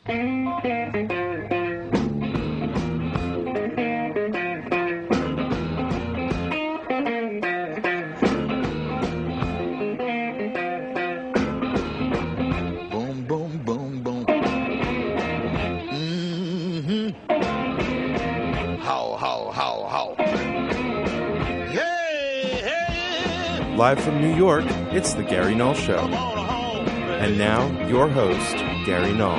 Boom, boom, boom, boom. How, how, how, how. Hey, hey. Live from New York, it's the Gary Null Show. And now, your host, Gary Null.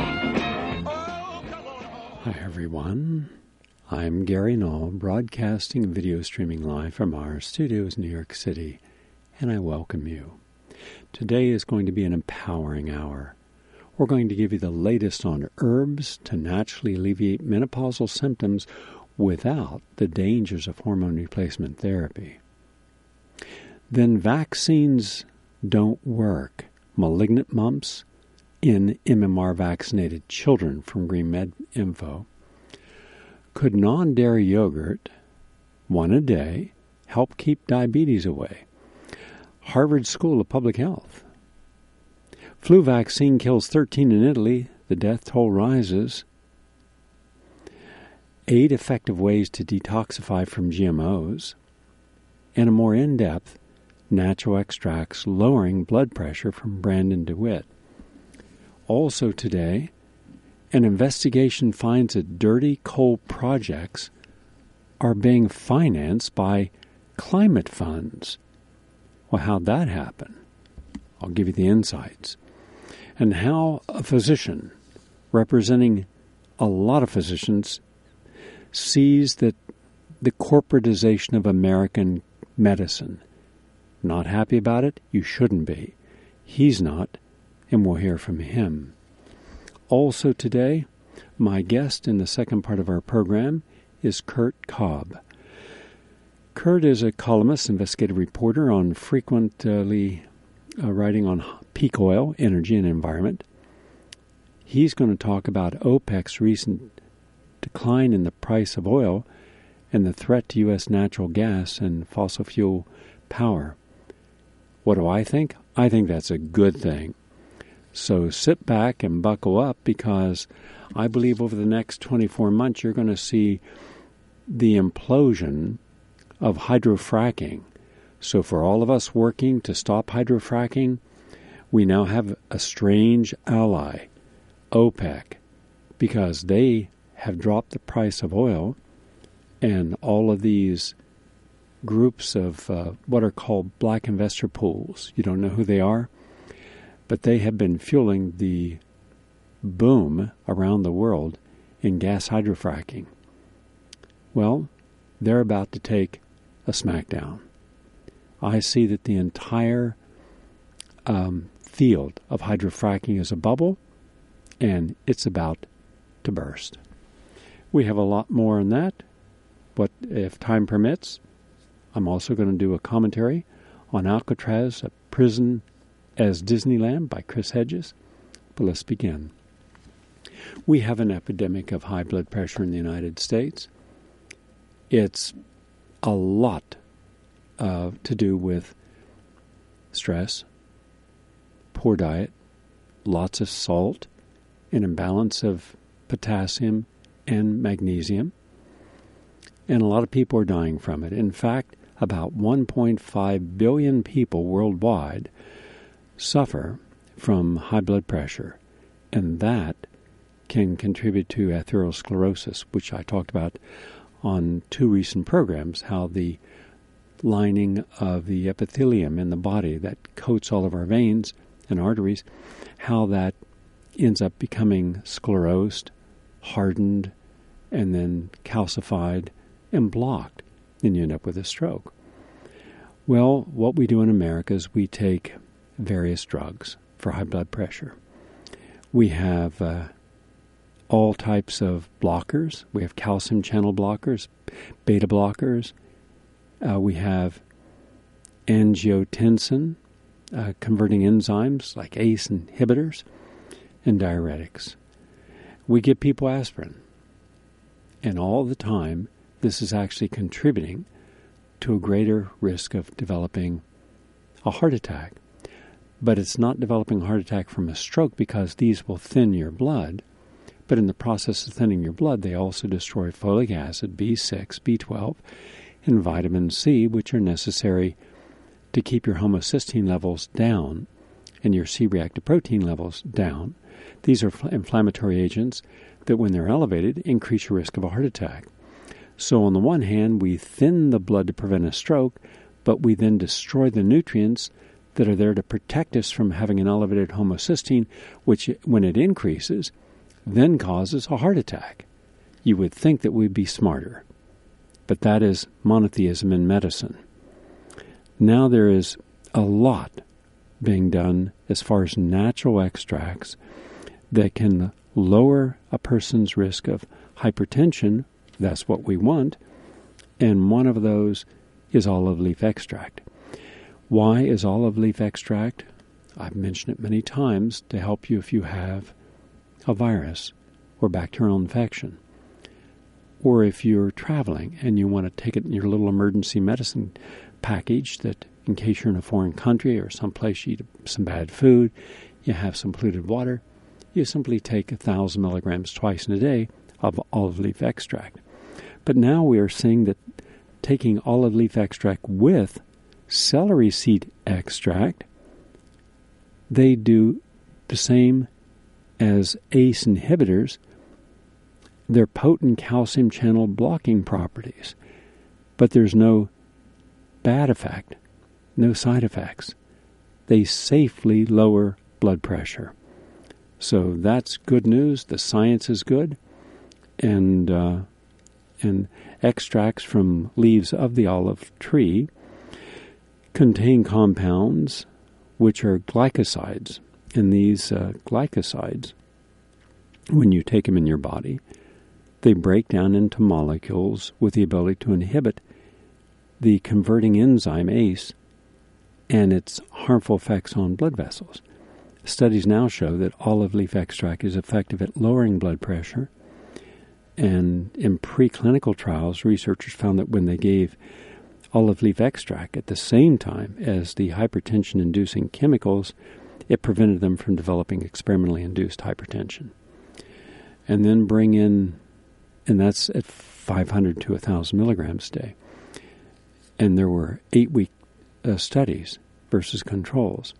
Hi, everyone. I'm Gary Null, broadcasting and video streaming live from our studios in New York City, and I welcome you. Today is going to be an empowering hour. We're going to give you the latest on herbs to naturally alleviate menopausal symptoms without the dangers of hormone replacement therapy. Then vaccines don't work. Malignant mumps in MMR-vaccinated children from Green Med Info. Could non-dairy yogurt, one a day, help keep diabetes away? Harvard School of Public Health. Flu vaccine kills 13 in Italy. The death toll rises. 8 effective ways to detoxify from GMOs. And a more in-depth natural extracts lowering blood pressure from Brandon DeWitt. Also today, an investigation finds that dirty coal projects are being financed by climate funds. Well, how'd that happen? I'll give you the insights. And how a physician, representing a lot of physicians, sees that the corporatization of American medicine. Not happy about it? You shouldn't be. He's not, and we'll hear from him. Also today, my guest in the second part of our program is Kurt Cobb. Kurt is a columnist, investigative reporter on frequently writing on peak oil, energy, and environment. He's going to talk about OPEC's recent decline in the price of oil and the threat to U.S. natural gas and fossil fuel power. What do I think? I think that's a good thing. So sit back and buckle up, because I believe over the next 24 months you're going to see the implosion of hydrofracking. So for all of us working to stop hydrofracking, we now have a strange ally, OPEC, because they have dropped the price of oil, and all of these groups of what are called black investor pools. You don't know who they are, but they have been fueling the boom around the world in gas hydrofracking. Well, they're about to take a smackdown. I see that the entire field of hydrofracking is a bubble, and it's about to burst. We have a lot more on that, but if time permits, I'm also going to do a commentary on Alcatraz, a prison as Disneyland by Chris Hedges. But let's begin. We have an epidemic of high blood pressure in the United States. It's a lot to do with stress, poor diet, lots of salt, an imbalance of potassium and magnesium, and a lot of people are dying from it. In fact, about 1.5 billion people worldwide suffer from high blood pressure, and that can contribute to atherosclerosis, which I talked about on 2 recent programs, how the lining of the epithelium in the body that coats all of our veins and arteries, how that ends up becoming sclerosed, hardened, and then calcified and blocked. Then you end up with a stroke. Well, what we do in America is we take various drugs for high blood pressure. We have all types of blockers. We have calcium channel blockers, beta blockers. We have angiotensin converting enzymes like ACE inhibitors, and diuretics. We give people aspirin. And all the time, this is actually contributing to a greater risk of developing a heart attack. But it's not developing a heart attack from a stroke because these will thin your blood, But in the process of thinning your blood, they also destroy folic acid, B6, B12, and vitamin C, which are necessary to keep your homocysteine levels down and your C-reactive protein levels down. These are inflammatory agents that, when they're elevated, increase your risk of a heart attack. So on the one hand, we thin the blood to prevent a stroke, but we then destroy the nutrients that are there to protect us from having an elevated homocysteine, which, when it increases, then causes a heart attack. You would think that we'd be smarter, but that is monotheism in medicine. Now there is a lot being done as far as natural extracts that can lower a person's risk of hypertension. That's what we want. And one of those is olive leaf extract. Why is olive leaf extract? I've mentioned it many times to help you if you have a virus or bacterial infection. Or if you're traveling and you want to take it in your little emergency medicine package that in case you're in a foreign country or someplace you eat some bad food, you have some polluted water, you simply take 1,000 milligrams twice in a day of olive leaf extract. But now we are seeing that taking olive leaf extract with celery seed extract, they do the same as ACE inhibitors. They're potent calcium channel blocking properties, but there's no bad effect, no side effects. They safely lower blood pressure. So that's good news. The science is good, and extracts from leaves of the olive tree contain compounds which are glycosides. And these glycosides, when you take them in your body, they break down into molecules with the ability to inhibit the converting enzyme ACE and its harmful effects on blood vessels. Studies now show that olive leaf extract is effective at lowering blood pressure. And in preclinical trials, researchers found that when they gave olive leaf extract at the same time as the hypertension-inducing chemicals, it prevented them from developing experimentally induced hypertension. And then bring in, and that's at 500 to 1,000 milligrams a day. And there were 8-week studies versus controls.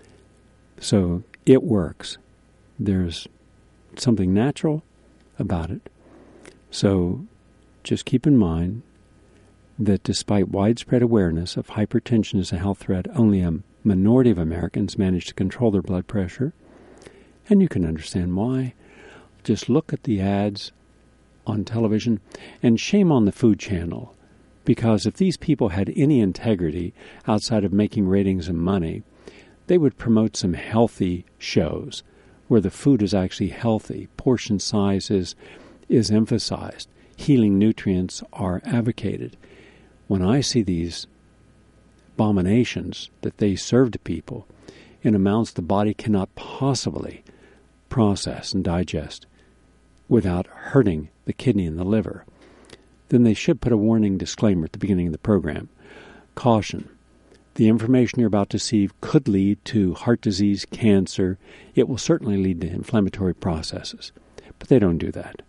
So it works. There's something natural about it. So just keep in mind that despite widespread awareness of hypertension as a health threat, only a minority of Americans manage to control their blood pressure. And you can understand why. Just look at the ads on television, and shame on the Food Channel, because if these people had any integrity outside of making ratings and money, they would promote some healthy shows where the food is actually healthy, portion size is emphasized, healing nutrients are advocated. When I see these abominations that they serve to people in amounts the body cannot possibly process and digest without hurting the kidney and the liver, then they should put a warning disclaimer at the beginning of the program. Caution. The information you're about to see could lead to heart disease, cancer. It will certainly lead to inflammatory processes, but they don't do that.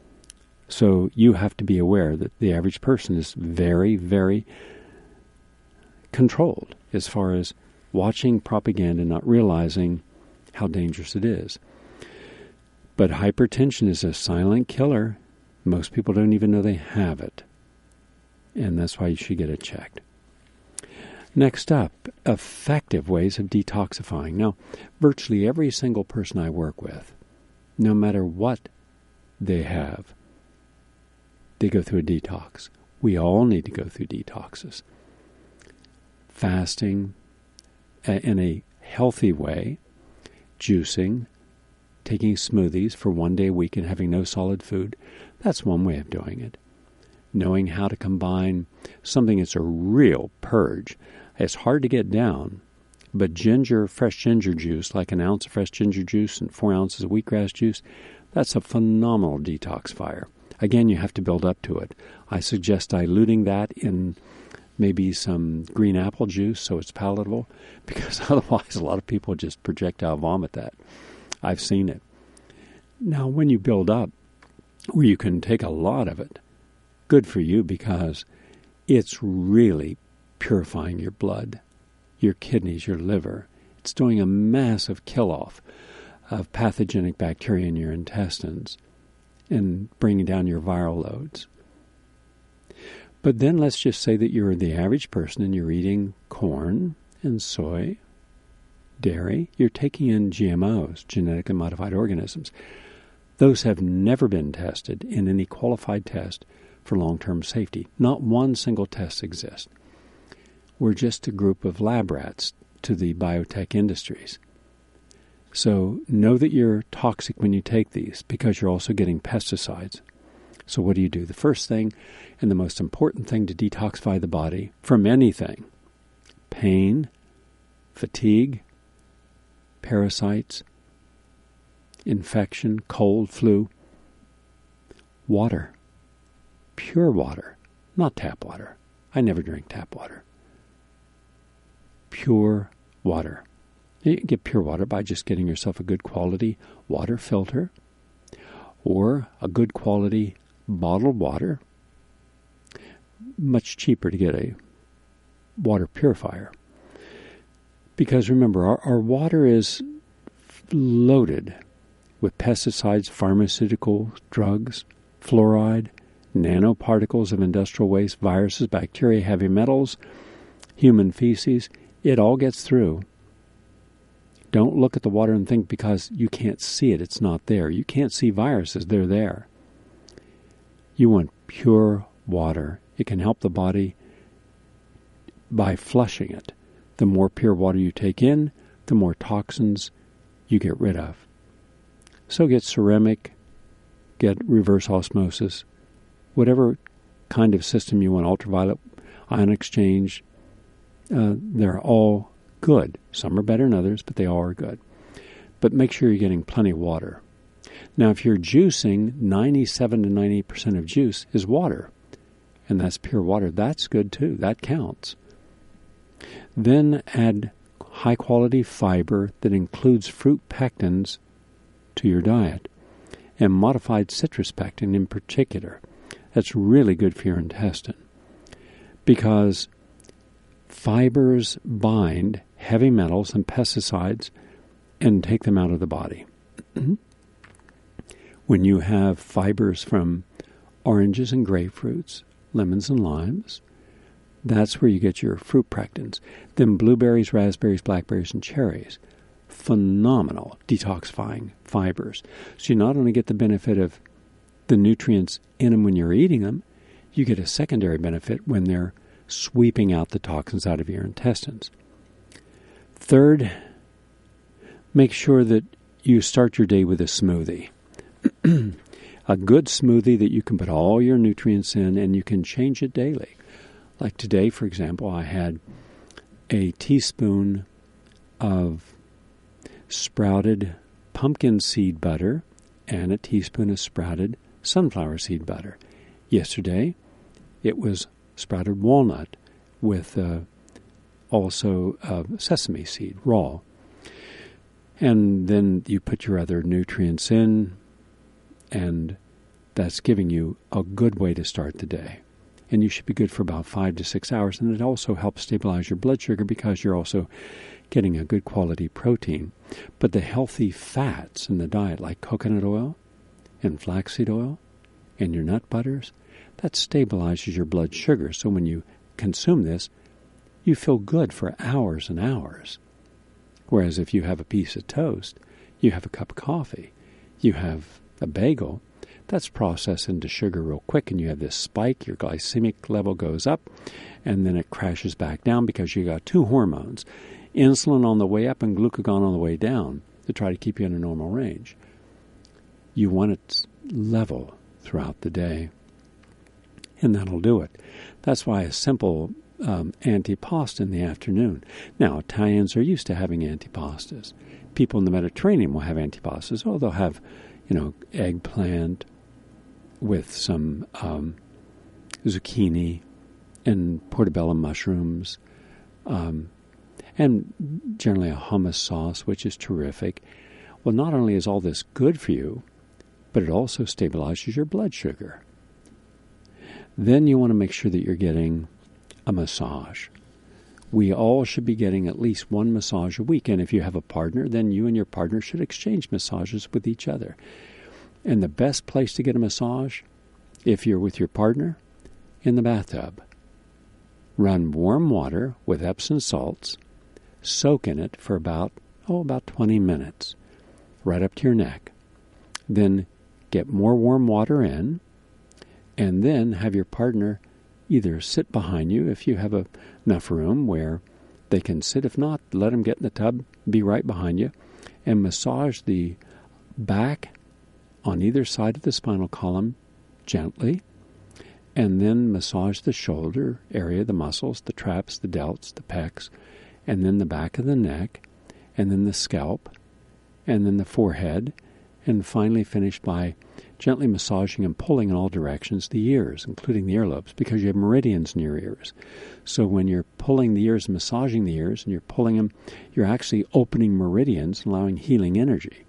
So you have to be aware that the average person is very, very controlled as far as watching propaganda and not realizing how dangerous it is. But hypertension is a silent killer. Most people don't even know they have it. And that's why you should get it checked. Next up, effective ways of detoxifying. Now, virtually every single person I work with, no matter what they have, they go through a detox. We all need to go through detoxes. Fasting in a healthy way, juicing, taking smoothies for 1 day a week and having no solid food, that's one way of doing it. Knowing how to combine something that's a real purge. It's hard to get down, but fresh ginger juice, like an ounce of fresh ginger juice and 4 ounces of wheatgrass juice, that's a phenomenal detoxifier. Again, you have to build up to it. I suggest diluting that in maybe some green apple juice so it's palatable, because otherwise a lot of people just projectile vomit that. I've seen it. Now, when you build up where you can take a lot of it, good for you, because it's really purifying your blood, your kidneys, your liver. It's doing a massive kill-off of pathogenic bacteria in your intestines and bringing down your viral loads. But then let's just say that you're the average person and you're eating corn and soy, dairy. You're taking in GMOs, genetically modified organisms. Those have never been tested in any qualified test for long-term safety. Not one single test exists. We're just a group of lab rats to the biotech industries. So know that you're toxic when you take these, because you're also getting pesticides. So what do? The first thing and the most important thing to detoxify the body from anything: pain, fatigue, parasites, infection, cold, flu. Water. Pure water. Not tap water. I never drink tap water. Pure water. You can get pure water by just getting yourself a good quality water filter or a good quality bottled water. Much cheaper to get a water purifier. Because remember, our water is loaded with pesticides, pharmaceutical drugs, fluoride, nanoparticles of industrial waste, viruses, bacteria, heavy metals, human feces. It all gets through. Don't look at the water and think because you can't see it, it's not there. You can't see viruses, they're there. You want pure water. It can help the body by flushing it. The more pure water you take in, the more toxins you get rid of. So get ceramic, get reverse osmosis, whatever kind of system you want, ultraviolet, ion exchange, they're all good. Some are better than others, but they all are good. But make sure you're getting plenty of water. Now, if you're juicing, 97 to 98% of juice is water, and that's pure water. That's good too. That counts. Then add high-quality fiber that includes fruit pectins to your diet, and modified citrus pectin in particular. That's really good for your intestine, because fibers bind heavy metals and pesticides and take them out of the body. When you have fibers from oranges and grapefruits, lemons and limes, that's where you get your fruit pectins. Then blueberries, raspberries, blackberries, and cherries. Phenomenal detoxifying fibers. So you not only get the benefit of the nutrients in them when you're eating them, you get a secondary benefit when they're sweeping out the toxins out of your intestines. Third, make sure that you start your day with a smoothie. A good smoothie that you can put all your nutrients in, and you can change it daily. Like today, for example, I had a teaspoon of sprouted pumpkin seed butter and a teaspoon of sprouted sunflower seed butter. Yesterday, it was sprouted walnut with also sesame seed, raw. And then you put your other nutrients in, and that's giving you a good way to start the day. And you should be good for about 5 to 6 hours. And it also helps stabilize your blood sugar because you're also getting a good quality protein. But the healthy fats in the diet, like coconut oil and flaxseed oil and your nut butters, that stabilizes your blood sugar. So when you consume this, you feel good for hours and hours. Whereas if you have a piece of toast, you have a cup of coffee, you have a bagel, that's processed into sugar real quick, and you have this spike, your glycemic level goes up, and then it crashes back down because you got two hormones, insulin on the way up and glucagon on the way down, to try to keep you in a normal range. You want it level throughout the day, and that'll do it. That's why a simple antipasta in the afternoon. Now, Italians are used to having antipastas. People in the Mediterranean will have antipastas. Oh, they'll have, eggplant with some zucchini and portobello mushrooms, and generally a hummus sauce, which is terrific. Well, not only is all this good for you, but it also stabilizes your blood sugar. Then you want to make sure that you're getting a massage. We all should be getting at least one massage a week, and if you have a partner, then you and your partner should exchange massages with each other. And the best place to get a massage, if you're with your partner, in the bathtub. Run warm water with Epsom salts, soak in it for about 20 minutes, right up to your neck. Then get more warm water in, and then have your partner either sit behind you if you have enough room where they can sit. If not, let them get in the tub, be right behind you, and massage the back on either side of the spinal column gently, and then massage the shoulder area, the muscles, the traps, the delts, the pecs, and then the back of the neck, and then the scalp, and then the forehead, and finally finish by gently massaging and pulling in all directions the ears, including the earlobes, because you have meridians in your ears. So when you're pulling the ears, massaging the ears, and you're pulling them, you're actually opening meridians and allowing healing energy.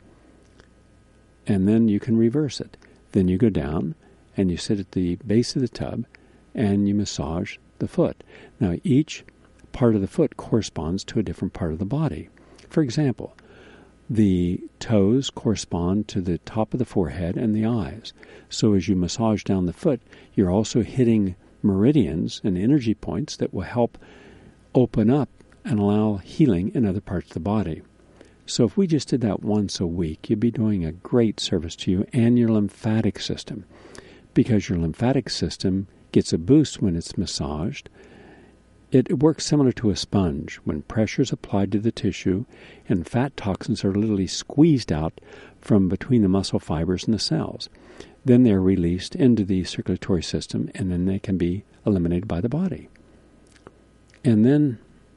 And then you can reverse it. Then you go down, and you sit at the base of the tub, and you massage the foot. Now, each part of the foot corresponds to a different part of the body. For example, the toes correspond to the top of the forehead and the eyes. So as you massage down the foot, you're also hitting meridians and energy points that will help open up and allow healing in other parts of the body. So if we just did that once a week, you'd be doing a great service to you and your lymphatic system, because your lymphatic system gets a boost when it's massaged. It works similar to a sponge. When pressure is applied to the tissue and fat toxins are literally squeezed out from between the muscle fibers and the cells, then they're released into the circulatory system, and then they can be eliminated by the body. And then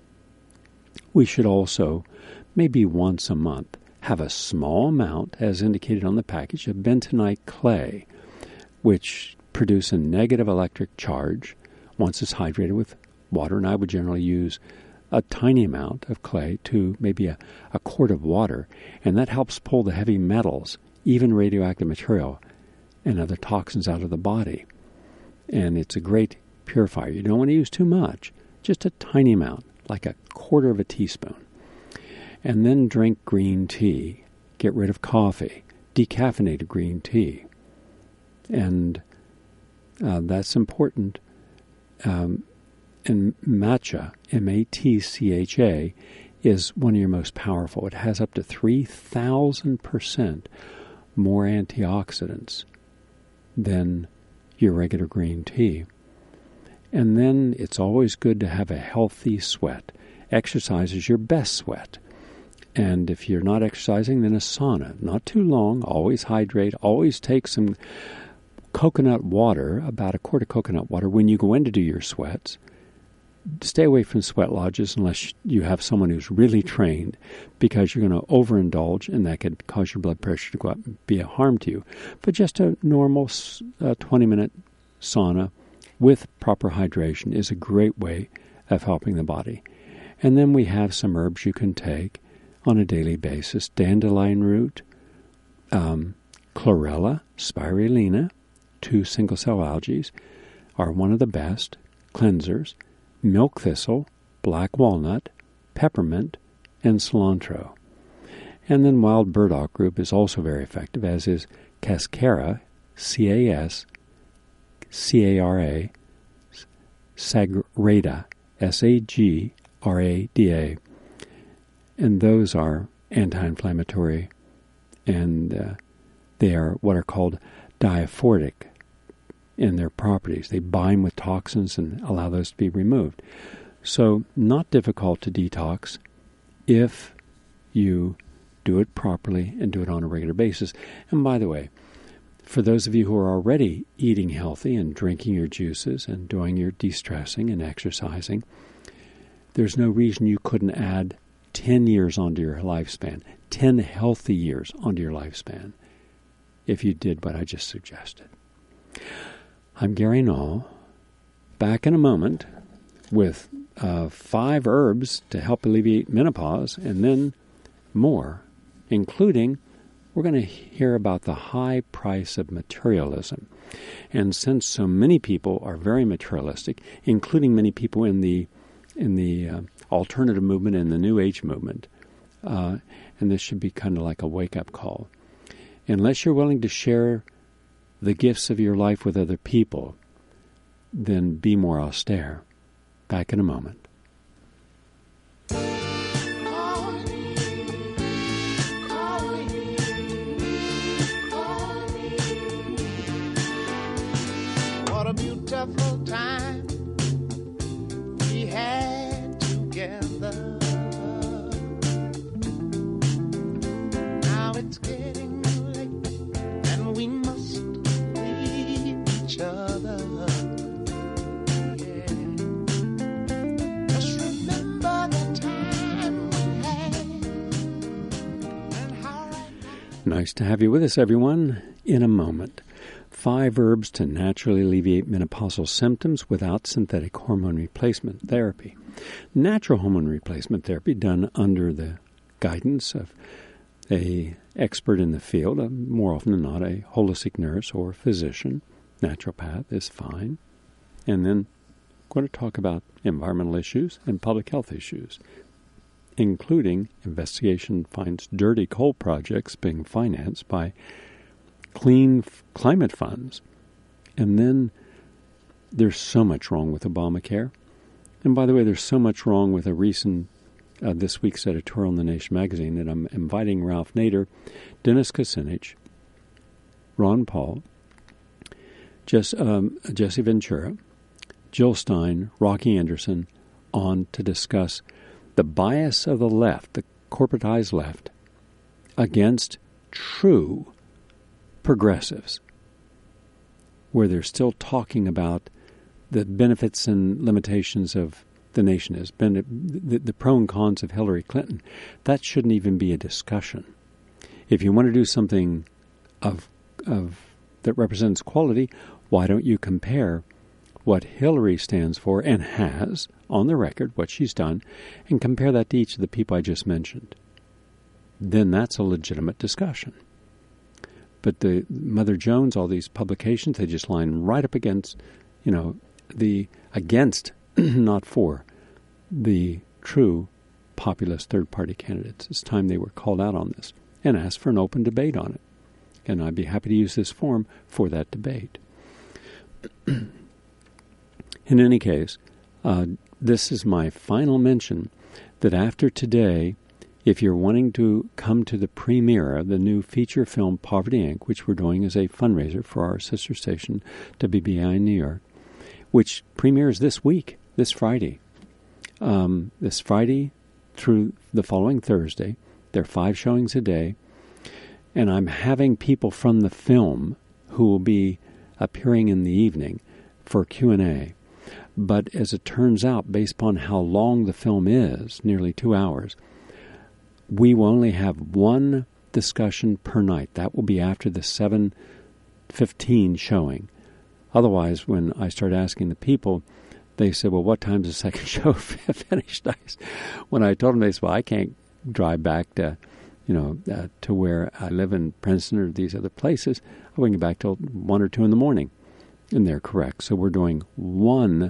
we should also, maybe once a month, have a small amount, as indicated on the package, of bentonite clay, which produce a negative electric charge once it's hydrated with water. And I would generally use a tiny amount of clay to maybe a quart of water, and that helps pull the heavy metals, even radioactive material, and other toxins out of the body. And it's a great purifier. You don't want to use too much, just a tiny amount, like a quarter of a teaspoon. And then drink green tea. Get rid of coffee. Decaffeinated green tea. And that's important. And matcha, M-A-T-C-H-A, is one of your most powerful. It has up to 3,000% more antioxidants than your regular green tea. And then it's always good to have a healthy sweat. Exercise is your best sweat. And if you're not exercising, then a sauna. Not too long. Always hydrate. Always take some coconut water, about a quart of coconut water, when you go in to do your sweats. Stay away from sweat lodges unless you have someone who's really trained, because you're going to overindulge, and that could cause your blood pressure to go up and be a harm to you. But just a normal 20-minute sauna with proper hydration is a great way of helping the body. And then we have some herbs you can take on a daily basis. Dandelion root, chlorella, spirulina, 2 single-cell algae are one of the best cleansers. Milk thistle, black walnut, peppermint, and cilantro. And then wild burdock group is also very effective, as is cascara, C-A-S-C-A-R-A, sagrada, S-A-G-R-A-D-A. And those are anti-inflammatory, and they are what are called diaphoric in their properties. They bind with toxins and allow those to be removed. So not difficult to detox if you do it properly and do it on a regular basis. And by the way, for those of you who are already eating healthy and drinking your juices and doing your de-stressing and exercising, there's no reason you couldn't add 10 years onto your lifespan, 10 healthy years onto your lifespan, if you did what I just suggested. I'm Gary Null, back in a moment with 5 herbs to help alleviate menopause, and then more, including we're going to hear about the high price of materialism. And since so many people are very materialistic, including many people in the alternative movement and the New Age movement, and this should be kind of like a wake-up call. Unless you're willing to share the gifts of your life with other people, then be more austere. Back in a moment. What a beautiful time we had together. Now it's getting late and we must leave each other. Yeah. Just remember the time we had and how right. Nice to have you with us, everyone. In a moment. 5 herbs to naturally alleviate menopausal symptoms without synthetic hormone replacement therapy. Natural hormone replacement therapy done under the guidance of an expert in the field, more often than not a holistic nurse or physician, naturopath, is fine. And then I'm going to talk about environmental issues and public health issues, including investigation finds dirty coal projects being financed by clean climate funds. And then there's so much wrong with Obamacare. And by the way, there's so much wrong with a recent, this week's editorial in The Nation magazine that I'm inviting Ralph Nader, Dennis Kucinich, Ron Paul, Jesse Ventura, Jill Stein, Rocky Anderson on to discuss the bias of the left, the corporatized left, against true progressives, where they're still talking about the benefits and limitations of the nation is, the pro and cons of Hillary Clinton. That shouldn't even be a discussion. If you want to do something of that represents quality, why don't you compare what Hillary stands for and has on the record, what she's done, and compare that to each of the people I just mentioned? Then that's a legitimate discussion. But the Mother Jones, all these publications, they just line right up against, against, not for, the true populist third-party candidates. It's time they were called out on this and asked for an open debate on it. And I'd be happy to use this forum for that debate. In any case, this is my final mention that after today, if you're wanting to come to the premiere of the new feature film Poverty Inc., which we're doing as a fundraiser for our sister station, WBI in New York, which premieres this week, this Friday. This Friday through the following Thursday. There are 5 showings a day. And I'm having people from the film who will be appearing in the evening for Q&A. But as it turns out, based upon how long the film is, nearly 2 hours, we will only have one discussion per night. That will be after the 7:15 showing. Otherwise, when I start asking the people, they said, well, what time's the second show finished? When I told them, they said, well, I can't drive back to, to where I live in Princeton or these other places. I won't get back till 1 or 2 in the morning. And they're correct. So we're doing one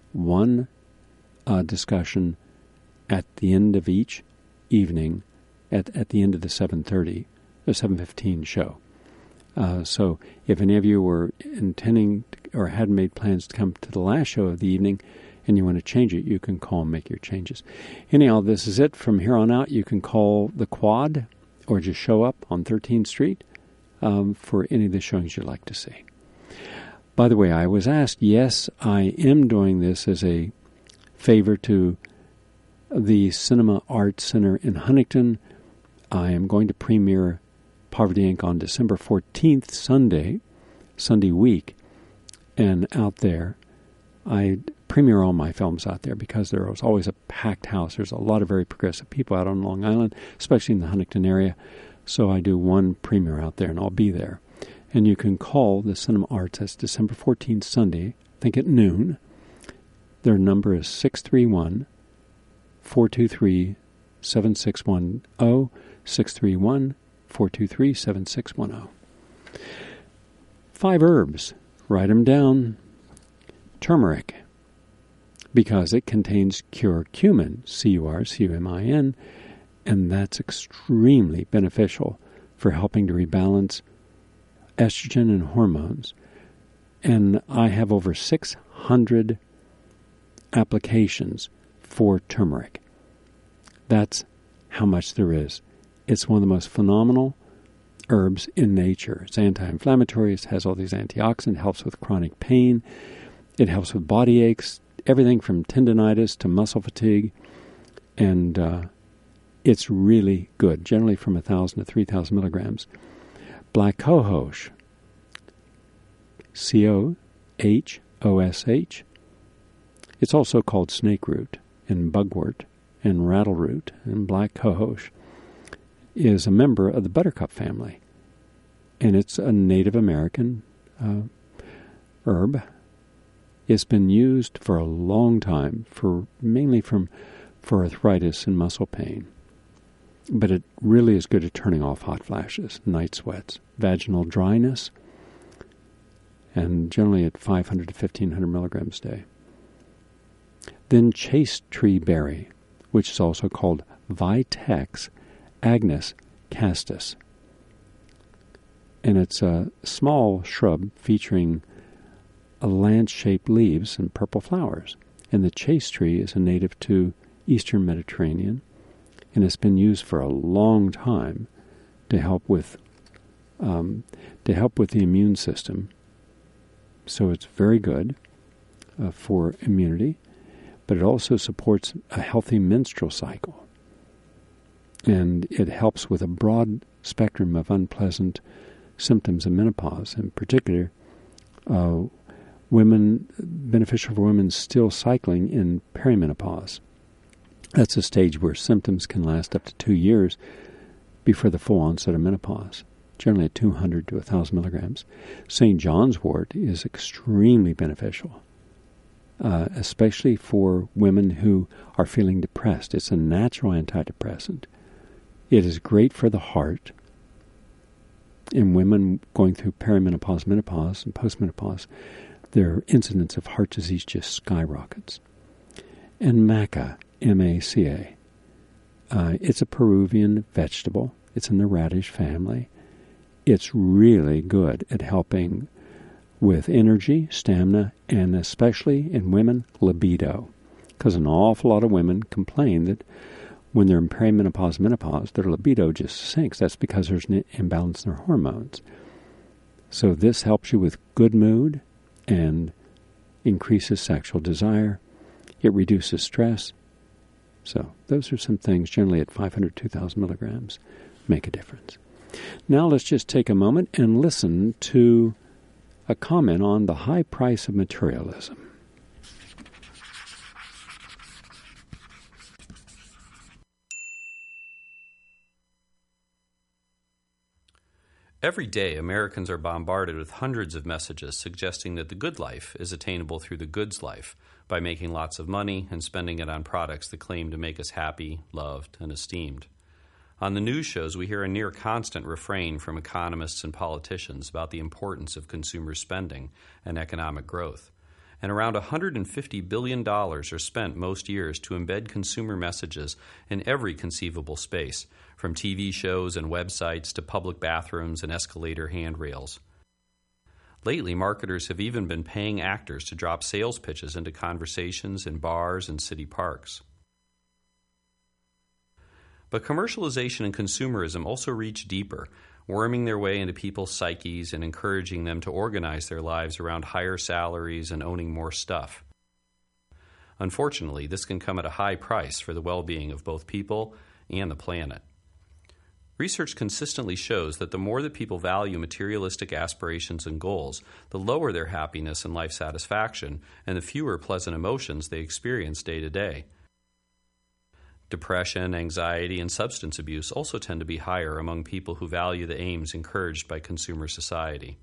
discussion at the end of each evening at the end of the 7:15 show. So if any of you were intending or hadn't made plans to come to the last show of the evening and you want to change it, you can call and make your changes. Anyhow, this is it. From here on out, you can call the Quad or just show up on 13th Street for any of the showings you'd like to see. By the way, I was asked, yes, I am doing this as a favor to the Cinema Arts Center in Huntington. I am going to premiere Poverty Inc. on December 14th, Sunday week. And out there, I premiere all my films out there because there was always a packed house. There's a lot of very progressive people out on Long Island, especially in the Huntington area. So I do one premiere out there, and I'll be there. And you can call the Cinema Arts. That's December 14th, Sunday, I think at noon. Their number is 631-423-7610, 423-7610. 5 herbs. Write them down. Turmeric, because it contains curcumin, C-U-R-C-U-M-I-N, and that's extremely beneficial for helping to rebalance estrogen and hormones. And I have over 600 applications for turmeric. That's how much there is. It's one of the most phenomenal herbs in nature. It's anti-inflammatory. It has all these antioxidants. Helps with chronic pain. It helps with body aches. Everything from tendinitis to muscle fatigue. And it's really good. Generally from 1,000 to 3,000 milligrams. Black cohosh. C-O-H-O-S-H. It's also called snake root and bugwort and rattleroot, and black cohosh is a member of the buttercup family, and it's a Native American herb. It's been used for a long time, mainly for arthritis and muscle pain, but it really is good at turning off hot flashes, night sweats, vaginal dryness, and generally at 500 to 1,500 milligrams a day. Then chaste tree berry, which is also called Vitex agnus castus. And it's a small shrub featuring lance-shaped leaves and purple flowers. And the chaste tree is a native to Eastern Mediterranean, and it's been used for a long time to help with the immune system. So it's very good for immunity, but it also supports a healthy menstrual cycle. And it helps with a broad spectrum of unpleasant symptoms of menopause, in particular, beneficial for women still cycling in perimenopause. That's a stage where symptoms can last up to 2 years before the full onset of menopause, generally at 200 to 1,000 milligrams. St. John's wort is extremely beneficial, especially for women who are feeling depressed. It's a natural antidepressant. It is great for the heart. In women going through perimenopause, menopause, and postmenopause, their incidence of heart disease just skyrockets. And maca, M-A-C-A. It's a Peruvian vegetable. It's in the radish family. It's really good at helping with energy, stamina, and especially in women, libido. Because an awful lot of women complain that when they're in perimenopause, menopause, their libido just sinks. That's because there's an imbalance in their hormones. So this helps you with good mood and increases sexual desire. It reduces stress. So those are some things, generally at 500, 2,000 milligrams, make a difference. Now let's just take a moment and listen to a comment on the high price of materialism. Every day, Americans are bombarded with hundreds of messages suggesting that the good life is attainable through the goods life by making lots of money and spending it on products that claim to make us happy, loved, and esteemed. On the news shows, we hear a near constant refrain from economists and politicians about the importance of consumer spending and economic growth. And around $150 billion are spent most years to embed consumer messages in every conceivable space, from TV shows and websites to public bathrooms and escalator handrails. Lately, marketers have even been paying actors to drop sales pitches into conversations in bars and city parks. But commercialization and consumerism also reach deeper, worming their way into people's psyches and encouraging them to organize their lives around higher salaries and owning more stuff. Unfortunately, this can come at a high price for the well-being of both people and the planet. Research consistently shows that the more that people value materialistic aspirations and goals, the lower their happiness and life satisfaction, and the fewer pleasant emotions they experience day to day. Depression, anxiety, and substance abuse also tend to be higher among people who value the aims encouraged by consumer society.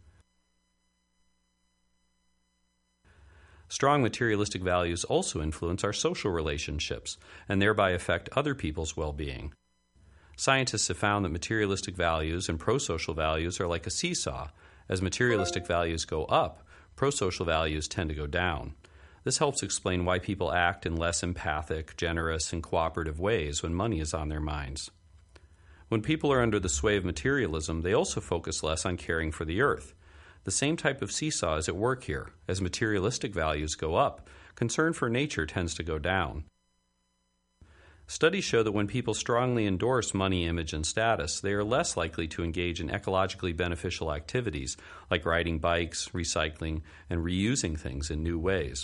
Strong materialistic values also influence our social relationships and thereby affect other people's well-being. Scientists have found that materialistic values and pro-social values are like a seesaw. As materialistic values go up, pro-social values tend to go down. This helps explain why people act in less empathic, generous, and cooperative ways when money is on their minds. When people are under the sway of materialism, they also focus less on caring for the earth. The same type of seesaw is at work here. As materialistic values go up, concern for nature tends to go down. Studies show that when people strongly endorse money, image, and status, they are less likely to engage in ecologically beneficial activities like riding bikes, recycling, and reusing things in new ways.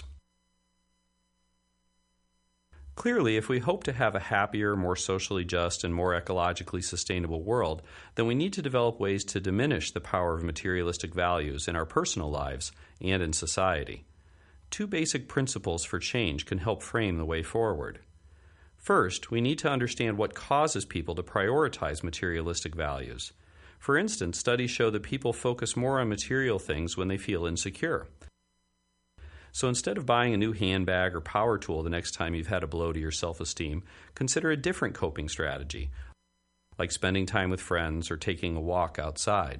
Clearly, if we hope to have a happier, more socially just, and more ecologically sustainable world, then we need to develop ways to diminish the power of materialistic values in our personal lives and in society. Two basic principles for change can help frame the way forward. First, we need to understand what causes people to prioritize materialistic values. For instance, studies show that people focus more on material things when they feel insecure. So instead of buying a new handbag or power tool the next time you've had a blow to your self-esteem, consider a different coping strategy, like spending time with friends or taking a walk outside.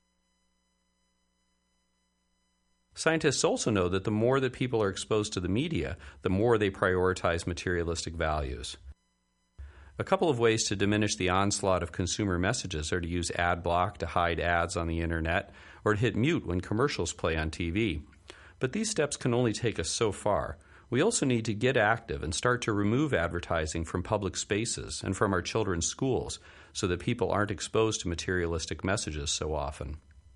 Scientists also know that the more that people are exposed to the media, the more they prioritize materialistic values. A couple of ways to diminish the onslaught of consumer messages are to use ad block to hide ads on the internet or to hit mute when commercials play on TV. But these steps can only take us so far. We also need to get active and start to remove advertising from public spaces and from our children's schools so that people aren't exposed to materialistic messages so often.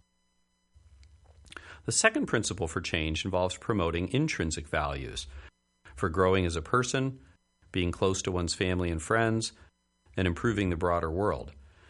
The second principle for change involves promoting intrinsic values for growing as a person, being close to one's family and friends, and improving the broader world.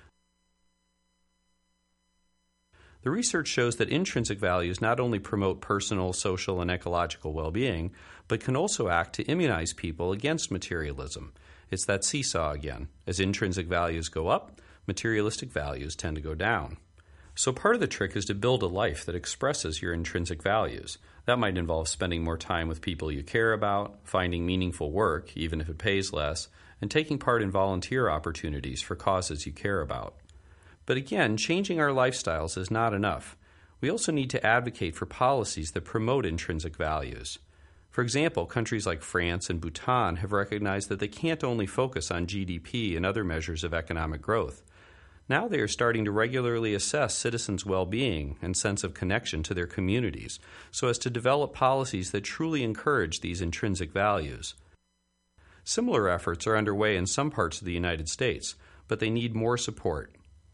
The research shows that intrinsic values not only promote personal, social, and ecological well-being, but can also act to immunize people against materialism. It's that seesaw again. As intrinsic values go up, materialistic values tend to go down. So part of the trick is to build a life that expresses your intrinsic values. That might involve spending more time with people you care about, finding meaningful work, even if it pays less, and taking part in volunteer opportunities for causes you care about. But again, changing our lifestyles is not enough. We also need to advocate for policies that promote intrinsic values. For example, countries like France and Bhutan have recognized that they can't only focus on GDP and other measures of economic growth. Now they are starting to regularly assess citizens' well-being and sense of connection to their communities so as to develop policies that truly encourage these intrinsic values. Similar efforts are underway in some parts of the United States, but they need more support.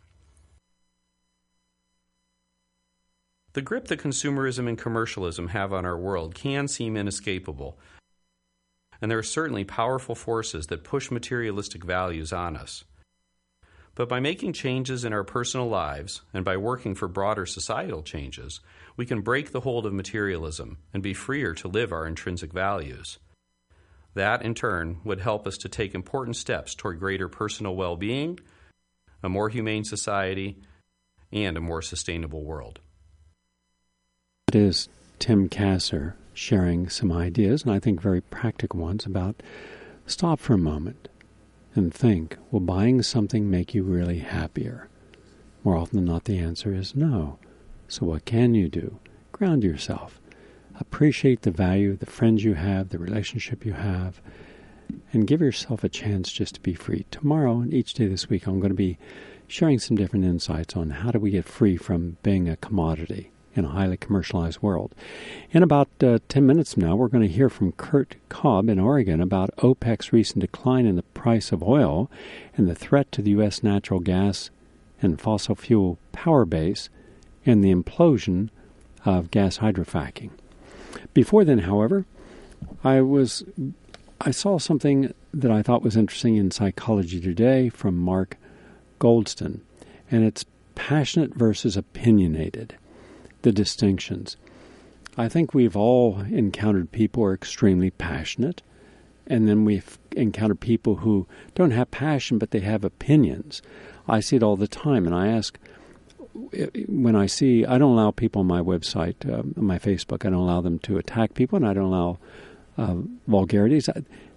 The grip that consumerism and commercialism have on our world can seem inescapable, and there are certainly powerful forces that push materialistic values on us. But by making changes in our personal lives and by working for broader societal changes, we can break the hold of materialism and be freer to live our intrinsic values. That, in turn, would help us to take important steps toward greater personal well-being, a more humane society, and a more sustainable world. It is Tim Kasser sharing some ideas, and I think very practical ones, about stop for a moment and think, will buying something make you really happier? More often than not, the answer is no. So what can you do? Ground yourself. Appreciate the value, the friends you have, the relationship you have, and give yourself a chance just to be free. Tomorrow and each day this week, I'm going to be sharing some different insights on how do we get free from being a commodity in a highly commercialized world. In about 10 minutes from now, we're going to hear from Kurt Cobb in Oregon about OPEC's recent decline in the price of oil and the threat to the U.S. natural gas and fossil fuel power base and the implosion of gas hydrofracking. Before then, however, I saw something that I thought was interesting in Psychology Today from Mark Goldston, and it's passionate versus opinionated. The distinctions. I think we've all encountered people who are extremely passionate, and then we've encountered people who don't have passion, but they have opinions. I see it all the time, and I ask, when I don't allow people on my website, on my Facebook, I don't allow them to attack people, and I don't allow vulgarities.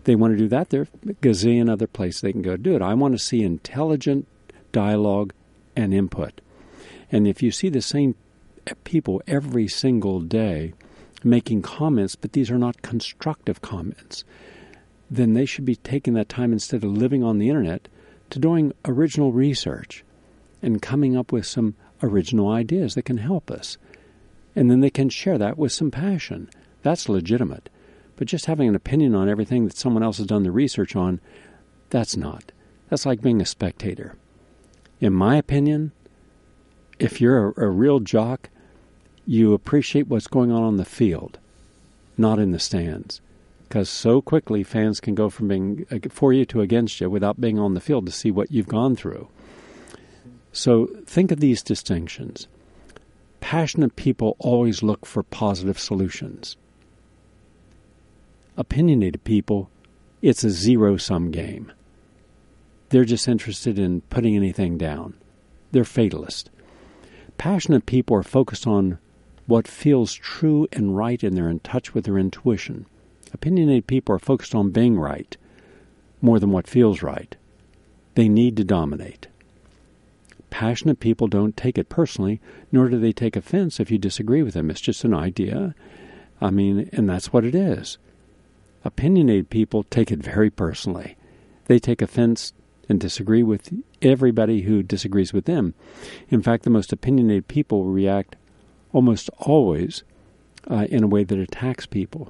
they want to do that, there are a gazillion other places they can go do it. I want to see intelligent dialogue and input. And if you see the same people every single day making comments, but these are not constructive comments, then they should be taking that time, instead of living on the internet, to doing original research and coming up with some original ideas that can help us. And then they can share that with some passion. That's legitimate. But just having an opinion on everything that someone else has done the research on, that's not. That's like being a spectator. In my opinion, if you're a real jock, you appreciate what's going on the field, not in the stands. Because so quickly fans can go from being for you to against you without being on the field to see what you've gone through. So think of these distinctions. Passionate people always look for positive solutions. Opinionated people, it's a zero-sum game. They're just interested in putting anything down. They're fatalist. Passionate people are focused on what feels true and right, and they're in touch with their intuition. Opinionated people are focused on being right more than what feels right. They need to dominate. Passionate people don't take it personally, nor do they take offense if you disagree with them. It's just an idea. And that's what it is. Opinionated people take it very personally. They take offense and disagree with everybody who disagrees with them. In fact, the most opinionated people react almost always in a way that attacks people.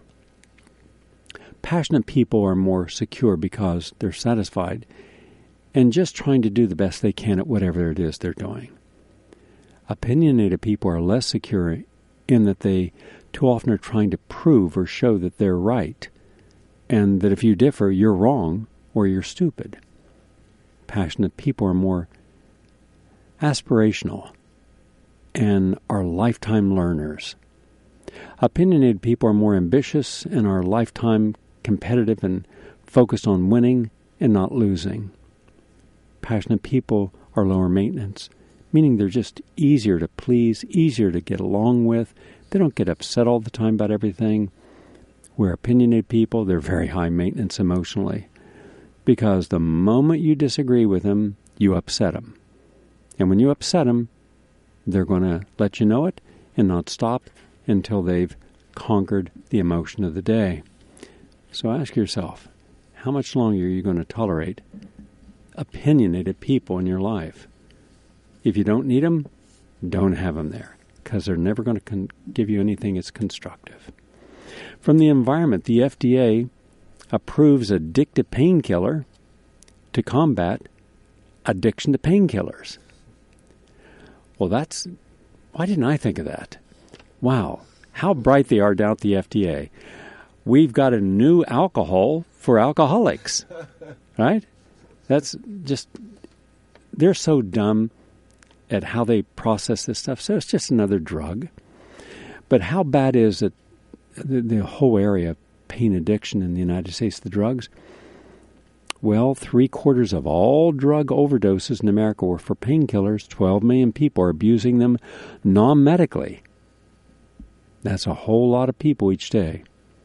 Passionate people are more secure because they're satisfied and just trying to do the best they can at whatever it is they're doing. Opinionated people are less secure in that they too often are trying to prove or show that they're right, and that if you differ, you're wrong or you're stupid. Passionate people are more aspirational and are lifetime learners. Opinionated people are more ambitious and are lifetime competitive and focused on winning and not losing. Passionate people are lower maintenance, meaning they're just easier to please, easier to get along with. They don't get upset all the time about everything. Where opinionated people, they're very high maintenance emotionally, because the moment you disagree with them, you upset them. And when you upset them, they're going to let you know it and not stop until they've conquered the emotion of the day. So ask yourself, how much longer are you going to tolerate opinionated people in your life? If you don't need them, don't have them there, because they're never going to give you anything that's constructive. From the environment, the FDA approves addictive painkiller to combat addiction to painkillers. Well, why didn't I think of that? Wow, how bright they are down at the FDA. We've got a new alcohol for alcoholics, right? That's just, they're so dumb at how they process this stuff. So it's just another drug. But how bad is it, the whole area of pain addiction in the United States, the drugs? Well, 3/4 of all drug overdoses in America were for painkillers. 12 million people are abusing them non-medically. That's a whole lot of people each day.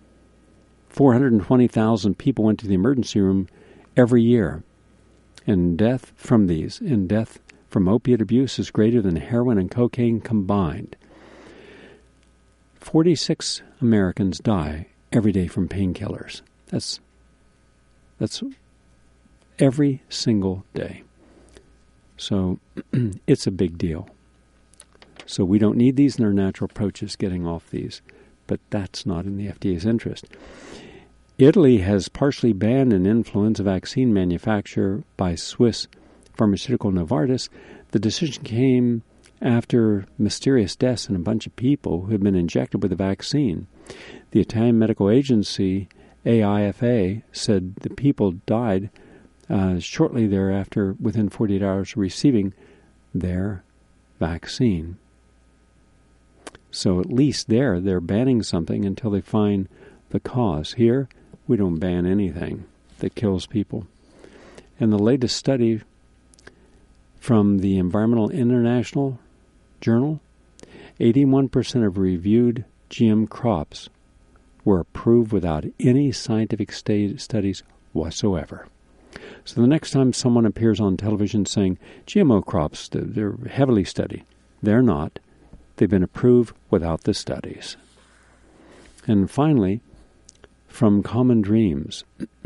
420,000 people went to the emergency room every year. And death from opiate abuse is greater than heroin and cocaine combined. 46 Americans die every day from painkillers. That's every single day. So it's a big deal. So we don't need these, and our natural approach is getting off these. But that's not in the FDA's interest. Italy has partially banned an influenza vaccine manufactured by Swiss pharmaceutical Novartis. The decision came after mysterious deaths in a bunch of people who had been injected with the vaccine. The Italian medical agency, AIFA, said the people died shortly thereafter, within 48 hours of receiving their vaccine. So at least they're banning something until they find the cause. Here, we don't ban anything that kills people. And the latest study from the Environmental International Journal, 81% of reviewed GM crops were approved without any scientific studies whatsoever. So the next time someone appears on television saying GMO crops, they're heavily studied, they're not. They've been approved without the studies. And finally, from Common Dreams,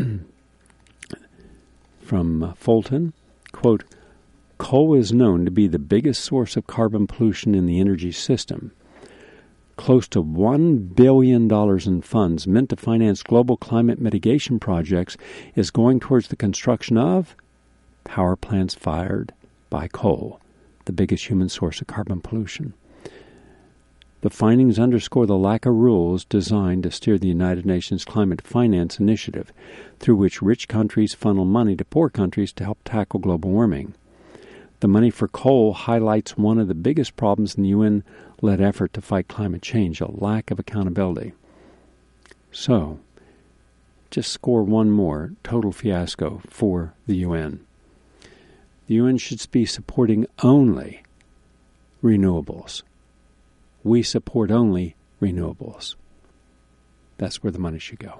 from Fulton, quote, coal is known to be the biggest source of carbon pollution in the energy system. Close to $1 billion in funds meant to finance global climate mitigation projects is going towards the construction of power plants fired by coal, the biggest human source of carbon pollution. The findings underscore the lack of rules designed to steer the United Nations Climate Finance Initiative, through which rich countries funnel money to poor countries to help tackle global warming. The money for coal highlights one of the biggest problems in the UN-led effort to fight climate change, a lack of accountability. So, just score one more total fiasco for the UN. The UN should be supporting only renewables. We support only renewables. That's where the money should go.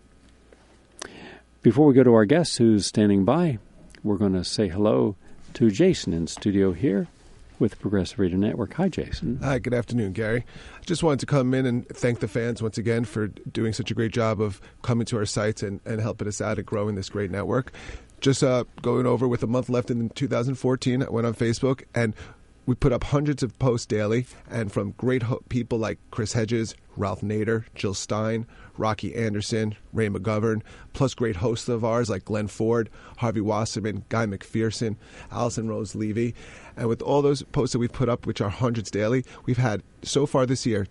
Before we go to our guest who's standing by, we're going to say hello to Jason in studio here with Progressive Radio Network. Hi, Jason. Hi, good afternoon, Gary. I just wanted to come in and thank the fans once again for doing such a great job of coming to our sites and helping us out at growing this great network. Just going over with a month left in 2014, I went on Facebook and we put up hundreds of posts daily, and from great people like Chris Hedges, Ralph Nader, Jill Stein, Rocky Anderson, Ray McGovern, plus great hosts of ours like Glenn Ford, Harvey Wasserman, Guy McPherson, Allison Rose Levy. And with all those posts that we've put up, which are hundreds daily, we've had so far this year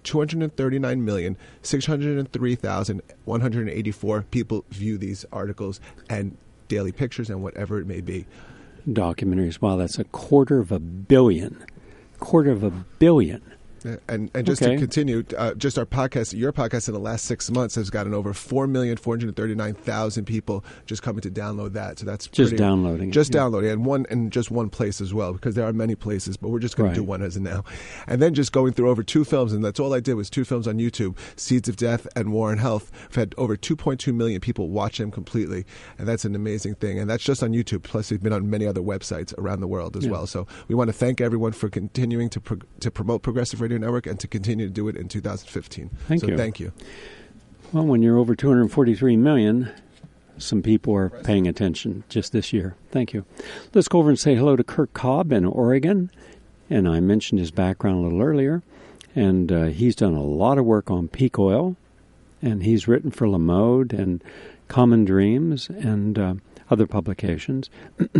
239,603,184 people view these articles and daily pictures and whatever it may be. Documentaries. Wow, that's 250 million. 250 million. And just to continue, just our podcast, your podcast in the last 6 months has gotten over 4,439,000 people just coming to download that. So that's just downloading. Just downloading, and just one place as well, because there are many places, but we're just going to do one as of now. And then just going through over 2 films, and that's all I did was 2 films on YouTube, Seeds of Death and War and Health. We've had over 2.2 million people watch them completely, and that's an amazing thing. And that's just on YouTube. Plus, we've been on many other websites around the world as well. So we want to thank everyone for continuing to promote Progressive Radio Network and to continue to do it in 2015. Thank you. Well, when you're over 243 million, some people are paying attention just this year. Thank you. Let's go over and say hello to Kirk Cobb in Oregon. And I mentioned his background a little earlier. And he's done a lot of work on peak oil. And he's written for LaMode and Common Dreams and other publications.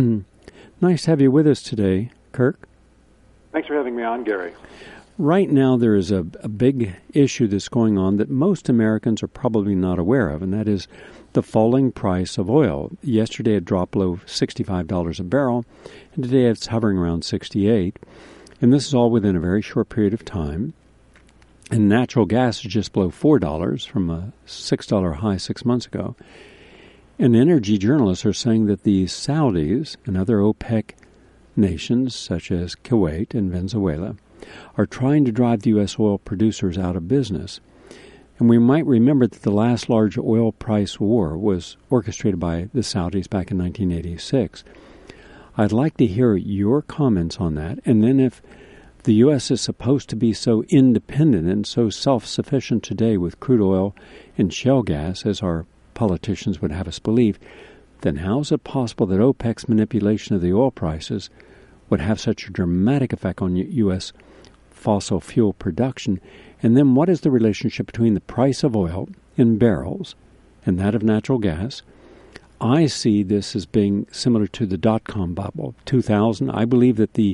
Nice to have you with us today, Kirk. Thanks for having me on, Gary. Right now, there is a big issue that's going on that most Americans are probably not aware of, and that is the falling price of oil. Yesterday, it dropped below $65 a barrel, and today it's hovering around $68. And this is all within a very short period of time. And natural gas is just below $4 from a $6 high 6 months ago. And energy journalists are saying that the Saudis and other OPEC nations, such as Kuwait and Venezuela, are trying to drive the U.S. oil producers out of business. And we might remember that the last large oil price war was orchestrated by the Saudis back in 1986. I'd like to hear your comments on that. And then if the U.S. is supposed to be so independent and so self-sufficient today with crude oil and shale gas, as our politicians would have us believe, then how is it possible that OPEC's manipulation of the oil prices would have such a dramatic effect on U.S. fossil fuel production? And then what is the relationship between the price of oil in barrels and that of natural gas? I see this as being similar to the dot-com bubble, 2000. I believe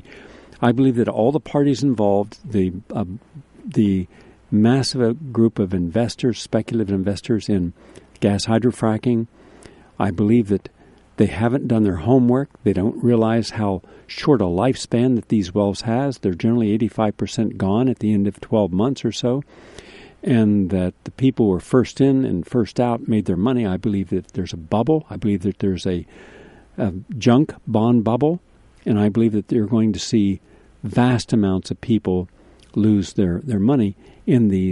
that all the parties involved, the massive group of investors, speculative investors in gas hydrofracking, I believe that they haven't done their homework. They don't realize how short a lifespan that these wells has. They're generally 85% gone at the end of 12 months or so. And that the people who were first in and first out made their money. I believe that there's a bubble. I believe that there's a junk bond bubble. And I believe that they're going to see vast amounts of people lose their money in these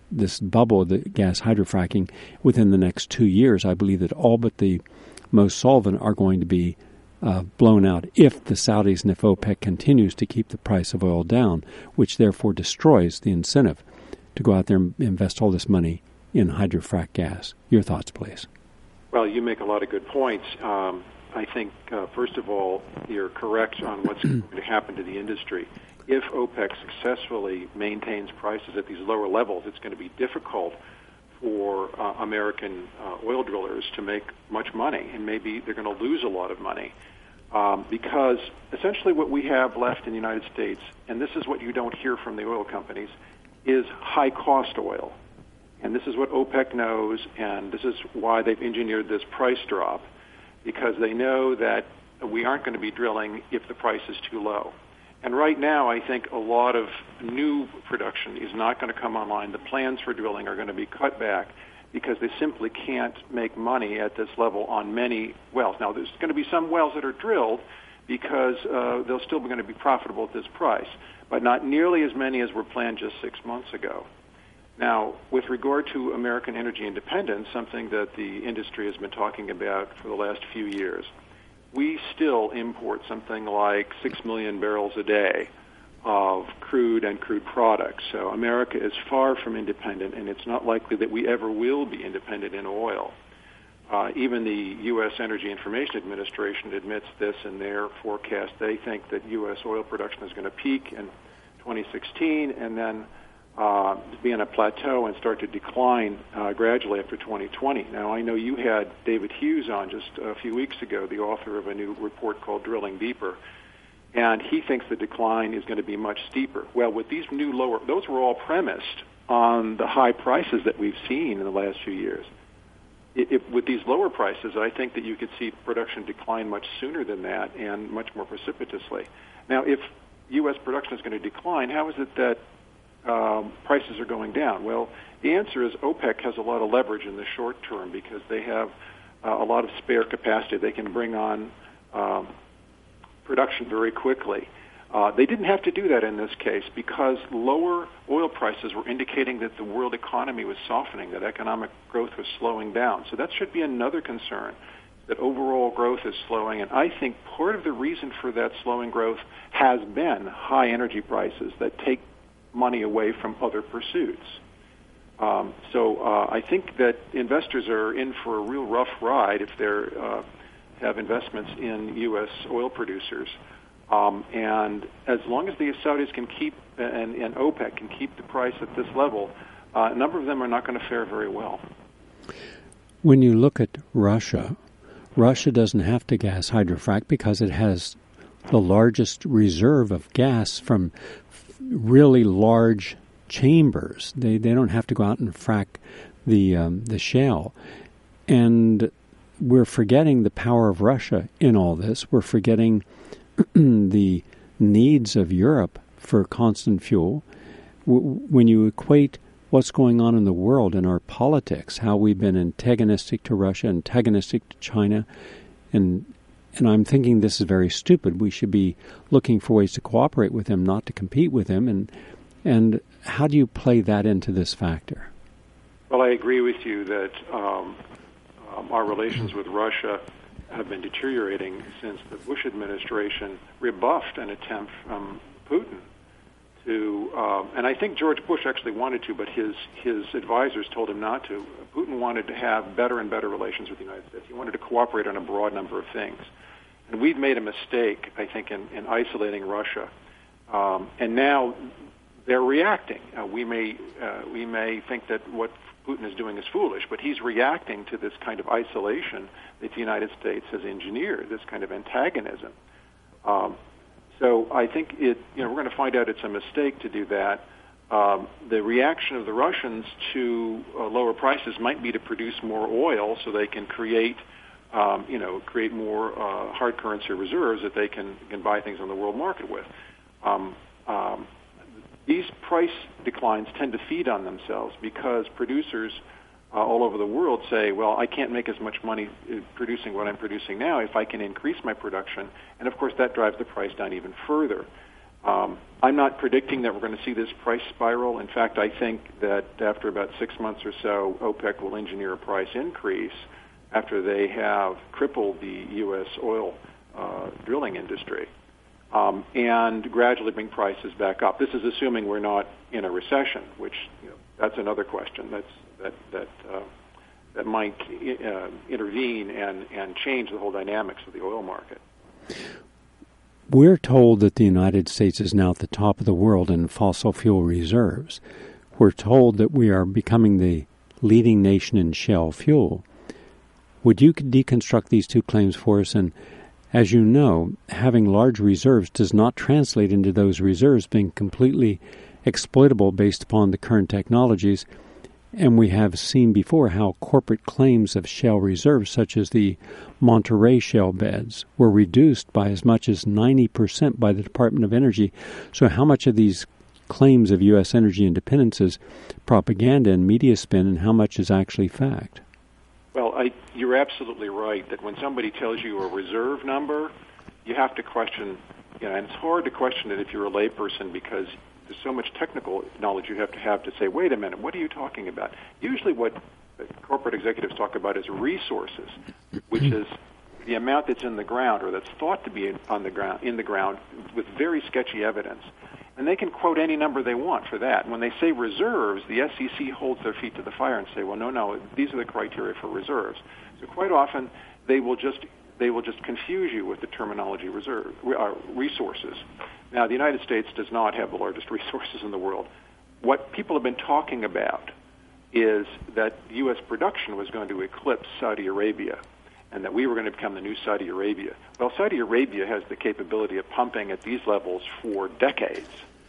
this bubble, the gas hydrofracking, within the next 2 years. I believe that all but the most solvent are going to be blown out if the Saudis and if OPEC continues to keep the price of oil down, which therefore destroys the incentive to go out there and invest all this money in hydrofrac gas. Your thoughts, please. Well, you make a lot of good points. I think, first of all, you're correct on what's going to happen to the industry. If OPEC successfully maintains prices at these lower levels, it's going to be difficult for American oil drillers to make much money, and maybe they're going to lose a lot of money because essentially what we have left in the United States, and this is what you don't hear from the oil companies, is high-cost oil. And this is what OPEC knows, and this is why they've engineered this price drop, because they know that we aren't going to be drilling if the price is too low. And right now, I think a lot of new production is not going to come online. The plans for drilling are going to be cut back because they simply can't make money at this level on many wells. Now, there's going to be some wells that are drilled because they'll still be going to be profitable at this price, but not nearly as many as were planned just 6 months ago. Now, with regard to American energy independence, something that the industry has been talking about for the last few years, we still import something like 6 million barrels a day of crude and crude products. So America is far from independent, and it's not likely that we ever will be independent in oil. Even the U.S. Energy Information Administration admits this in their forecast. They think that U.S. oil production is going to peak in 2016 and then be on a plateau and start to decline gradually after 2020. Now, I know you had David Hughes on just a few weeks ago, the author of a new report called Drilling Deeper, and he thinks the decline is going to be much steeper. Well, with these new lower, those were all premised on the high prices that we've seen in the last few years. With these lower prices, I think that you could see production decline much sooner than that and much more precipitously. Now, if U.S. production is going to decline, how is it that prices are going down? Well, the answer is OPEC has a lot of leverage in the short term because they have a lot of spare capacity. They can bring on production very quickly. They didn't have to do that in this case because lower oil prices were indicating that the world economy was softening, that economic growth was slowing down. So that should be another concern, that overall growth is slowing. And I think part of the reason for that slowing growth has been high energy prices that take money away from other pursuits. So I think that investors are in for a real rough ride if they have investments in U.S. oil producers. And as long as the Saudis can keep, and OPEC can keep the price at this level, a number of them are not going to fare very well. When you look at Russia, Russia doesn't have to gas hydrofrac because it has the largest reserve of gas from really large chambers. They don't have to go out and frack the shale. And we're forgetting the power of Russia in all this. We're forgetting the needs of Europe for constant fuel. When you equate what's going on in the world and our politics, how we've been antagonistic to Russia, antagonistic to China, and I'm thinking this is very stupid. We should be looking for ways to cooperate with them, not to compete with them. And how do you play that into this factor? Well, I agree with you that our relations with Russia have been deteriorating since the Bush administration rebuffed an attempt from Putin to, and I think George Bush actually wanted to, but his advisors told him not to. Putin wanted to have better and better relations with the United States. He wanted to cooperate on a broad number of things. And we've made a mistake, I think, in isolating Russia. And now they're reacting. We may think that what Putin is doing is foolish, but he's reacting to this kind of isolation that the United States has engineered, this kind of antagonism. So I think we're going to find out it's a mistake to do that. The reaction of the Russians to lower prices might be to produce more oil so they can create more hard currency reserves that they can buy things on the world market with. These price declines tend to feed on themselves because producers all over the world say, well, I can't make as much money producing what I'm producing now if I can increase my production. And, of course, that drives the price down even further. I'm not predicting that we're going to see this price spiral. In fact, I think that after about 6 months or so, OPEC will engineer a price increase after they have crippled the U.S. oil drilling industry, and gradually bring prices back up. This is assuming we're not in a recession, which that's another question that might intervene and change the whole dynamics of the oil market. We're told that the United States is now at the top of the world in fossil fuel reserves. We're told that we are becoming the leading nation in shale fuel. Would you deconstruct these two claims for us? And as you know, having large reserves does not translate into those reserves being completely exploitable based upon the current technologies. And we have seen before how corporate claims of shale reserves, such as the Monterey shale beds, were reduced by as much as 90% by the Department of Energy. So how much of these claims of U.S. energy independence is propaganda and media spin, and how much is actually fact? Well, you're absolutely right that when somebody tells you a reserve number, you have to question, and it's hard to question it if you're a layperson because there's so much technical knowledge you have to say, wait a minute, what are you talking about? Usually what corporate executives talk about is resources, which is the amount that's in the ground or that's thought to be in the ground with very sketchy evidence. And they can quote any number they want for that. When they say reserves, the SEC holds their feet to the fire and say, well, no, these are the criteria for reserves. So quite often they will just confuse you with the terminology resources. Now, the United States does not have the largest resources in the world. What people have been talking about is that U.S. production was going to eclipse Saudi Arabia and that we were going to become the new Saudi Arabia. Well, Saudi Arabia has the capability of pumping at these levels for decades,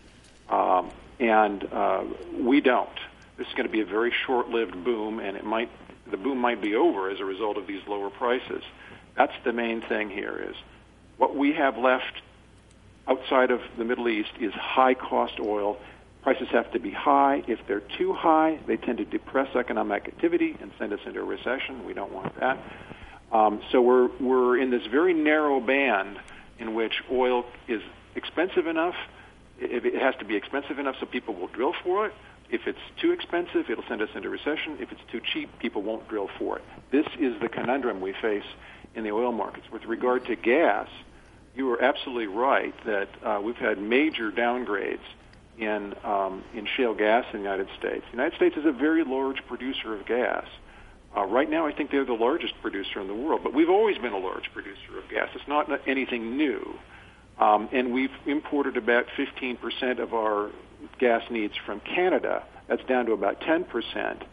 and we don't. This is going to be a very short-lived boom, and the boom might be over as a result of these lower prices. That's the main thing here is what we have left outside of the Middle East is high-cost oil. Prices have to be high. If they're too high, they tend to depress economic activity and send us into a recession. We don't want that. So we're in this very narrow band in which oil is expensive enough. It has to be expensive enough so people will drill for it. If it's too expensive, it'll send us into recession. If it's too cheap, people won't drill for it. This is the conundrum we face in the oil markets. With regard to gas, you are absolutely right that we've had major downgrades in shale gas in the United States. The United States is a very large producer of gas. Right now, I think they're the largest producer in the world, but we've always been a large producer of gas. It's not anything new. And we've imported about 15% of our gas needs from Canada. That's down to about 10%.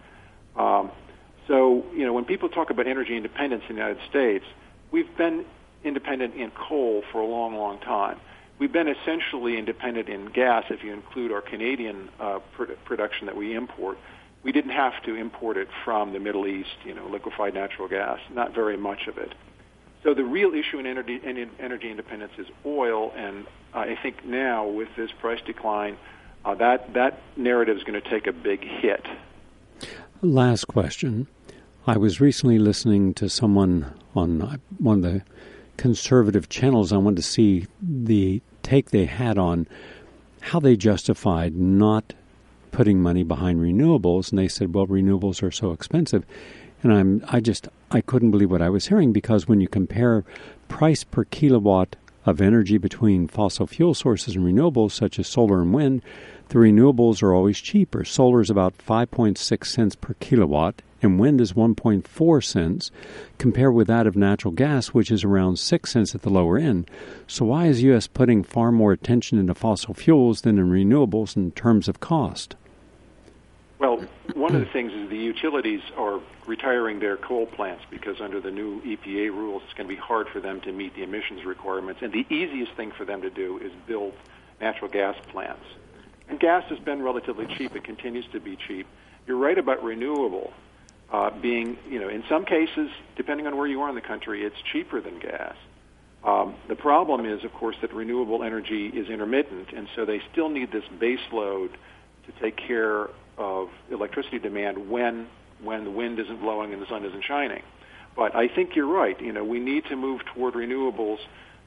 So, when people talk about energy independence in the United States, we've been independent in coal for a long, long time. We've been essentially independent in gas if you include our Canadian production that we import. We didn't have to import it from the Middle East, liquefied natural gas, not very much of it. So the real issue in energy independence is oil, and I think now with this price decline, that narrative is going to take a big hit. Last question. I was recently listening to someone on one of the conservative channels. I wanted to see the take they had on how they justified not putting money behind renewables, and they said, well, renewables are so expensive. And I couldn't believe what I was hearing, because when you compare price per kilowatt of energy between fossil fuel sources and renewables, such as solar and wind, the renewables are always cheaper. Solar is about 5.6 cents per kilowatt, and wind is 1.4 cents, compared with that of natural gas, which is around 6 cents at the lower end. So why is U.S. putting far more attention into fossil fuels than in renewables in terms of cost? Well, one of the things is the utilities are retiring their coal plants because under the new EPA rules, it's going to be hard for them to meet the emissions requirements. And the easiest thing for them to do is build natural gas plants. And gas has been relatively cheap. It continues to be cheap. You're right about renewable being, in some cases, depending on where you are in the country, it's cheaper than gas. The problem is, of course, that renewable energy is intermittent, and so they still need this base load to take care of electricity demand when the wind isn't blowing and the sun isn't shining. But I think you're right. We need to move toward renewables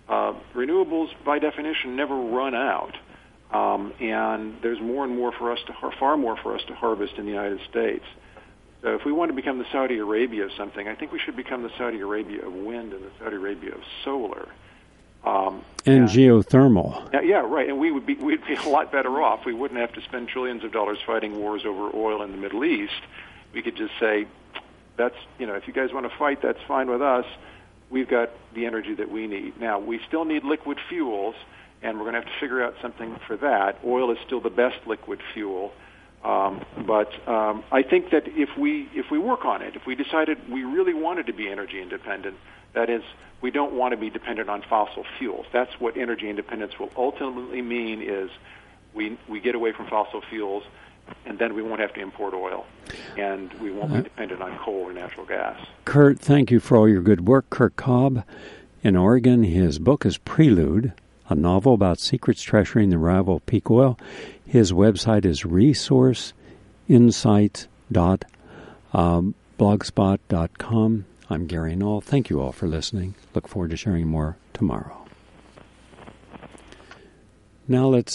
renewables, by definition, never run out. And there's more and more for us far more for us to harvest in the United States. So if we want to become the Saudi Arabia of something, I think we should become the Saudi Arabia of wind and the Saudi Arabia of solar. And geothermal. Yeah, right. And we'd be a lot better off. We wouldn't have to spend trillions of dollars fighting wars over oil in the Middle East. We could just say, that's, if you guys want to fight, that's fine with us. We've got the energy that we need. Now, we still need liquid fuels, and we're going to have to figure out something for that. Oil is still the best liquid fuel. But I think that if we work on it, if we decided we really wanted to be energy independent, that is, we don't want to be dependent on fossil fuels. That's what energy independence will ultimately mean, is we get away from fossil fuels, and then we won't have to import oil, and we won't be dependent on coal or natural gas. Kurt, thank you for all your good work. Kurt Cobb in Oregon. His book is Prelude, a novel about secrets treasuring the rival peak oil. His website is resourceinsight.blogspot.com. I'm Gary Null. Thank you all for listening. Look forward to sharing more tomorrow. Now let's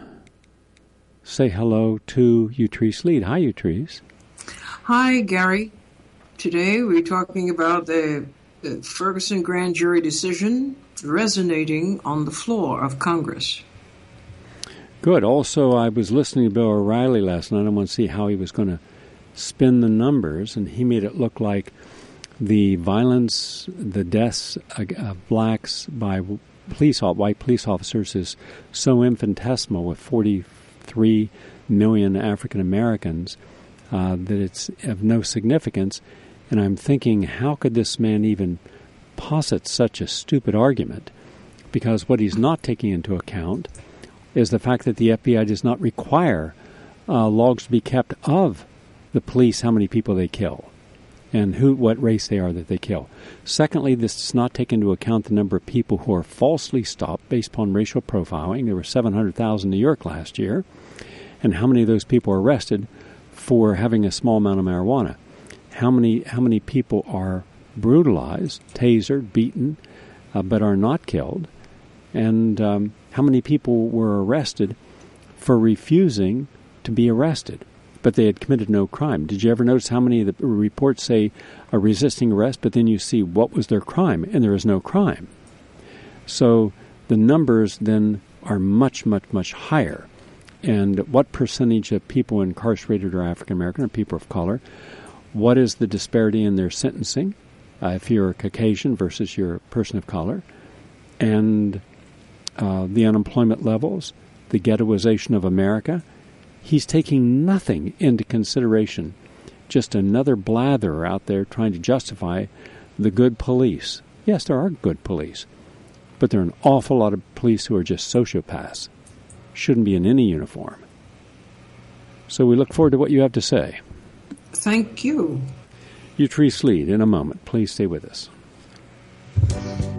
say hello to Utrice Lead. Hi, Utrice. Hi, Gary. Today we're talking about the Ferguson grand jury decision resonating on the floor of Congress. Good. Also, I was listening to Bill O'Reilly last night. I want to see how he was going to spin the numbers, and he made it look like the violence, the deaths of blacks by white police officers is so infinitesimal with 43 million African Americans that it's of no significance. And I'm thinking, how could this man even posit such a stupid argument? Because what he's not taking into account is the fact that the FBI does not require logs to be kept of the police, how many people they kill, and what race they are that they kill. Secondly, this does not take into account the number of people who are falsely stopped based upon racial profiling. There were 700,000 in New York last year. And how many of those people are arrested for having a small amount of marijuana? How many people are brutalized, tasered, beaten, but are not killed? And how many people were arrested for refusing to be arrested, but they had committed no crime? Did you ever notice how many of the reports say a resisting arrest, but then you see what was their crime, and there is no crime? So the numbers then are much, much, much higher. And what percentage of people incarcerated are African American or people of color? What is the disparity in their sentencing if you're a Caucasian versus you're a person of color? And the unemployment levels, the ghettoization of America. He's taking nothing into consideration. Just another blather out there trying to justify the good police. Yes, there are good police, but there are an awful lot of police who are just sociopaths. Shouldn't be in any uniform. So we look forward to what you have to say. Thank you. Utrice Lead in a moment. Please stay with us.